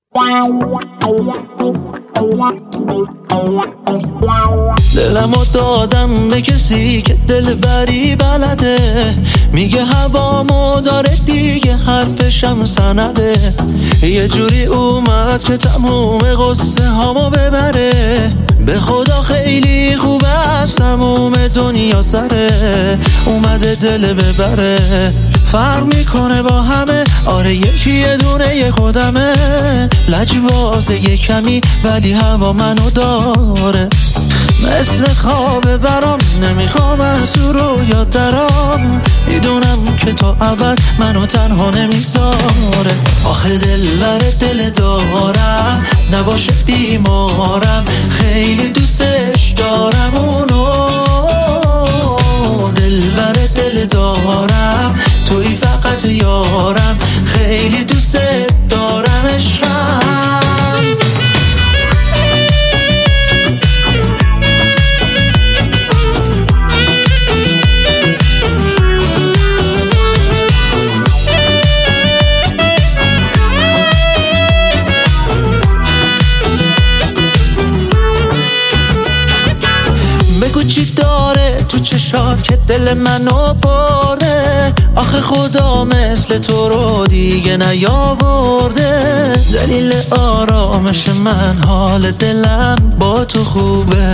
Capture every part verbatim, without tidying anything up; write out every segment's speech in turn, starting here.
دلمو دادم به کسی که دل بری بلده، میگه هوامو داره دیگه، حرفشم سنده. یه جوری اومد که تموم قصه هامو ببره، به خدا خیلی خوبه از تموم دنیا سره. اومده دل ببره، فرق میکنه با همه، آره یکی یه دونه یه خودمه. لجبازه یه کمی ولی هوا منو داره، مثل خواب برام نمیخوام از رو یاد درام. میدونم که تا ابد منو تنها نمیذاره. آخه دل بر دل دارم، نباشه بیمارم، خیلی دوستش دارم اونو. دل بر دل دارم، توی فقط یارم، خیلی دوست دارم عشقم. بگو چی داره تو چشات که دل منو برده، آخه خدا مثل تو رو دیگه نیاورده. دلیل آرامش من حال دلم با تو خوبه،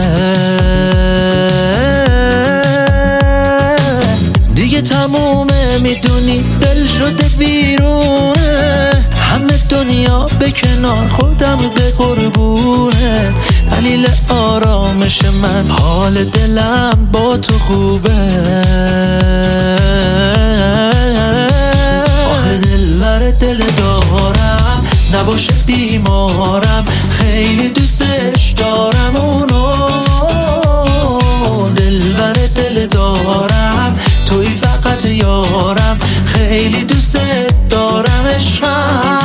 دیگه تمومه میدونی دل شده بیرونه. همه دنیا به کنار خودم به قربونه، دلیل آرامش من حال دلم با تو خوبه. آخه دل بر دل دارم، نباشه بیمارم، خیلی دوستش دارم اونو. دل بر دل دارم، توی فقط یارم، خیلی دوست دارم عشقم.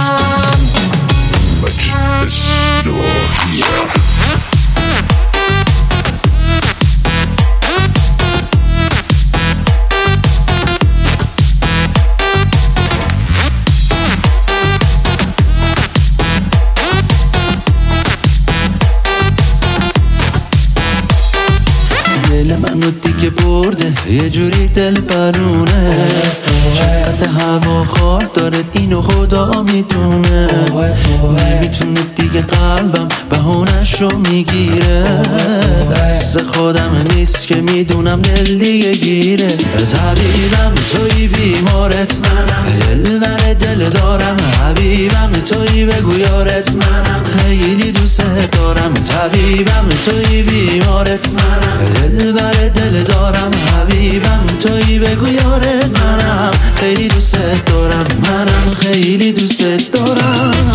دل منو دیگه برده، یه جوری دل برونه. چقدر هوا خار داره اینو خدا میدونه. نمیتونه دیگه قلبم بهونش رو میگیره، دست خودم نیست که میدونم دل دیگه گیره. طبیبم توی بیمارت منم، دل بر دل دارم، حبیبم توی بگو یارت منم، خیلی دوست دارم. طبیبم توی بیمارت منم، دل بر دل دارم، حبیبم توی بگو یارت منم، خیلی دوست دارم. منم خیلی دوست دارم.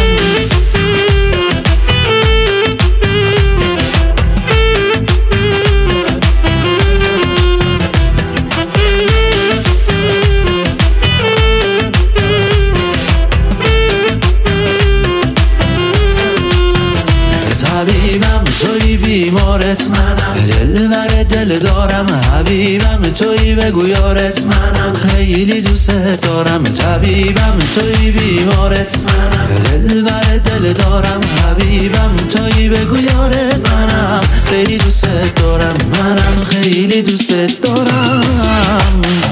طبیبم توی بیمارت منم، دل بر دل دارم، حبیبم توی بگو یارت منم، خیلی دوست دارم. طبیبم توی بیمارت منم، دل بر دل دارم، حبیبم توی بگو یارت منم، خیلی دوست دارم. منم خیلی دوست دارم.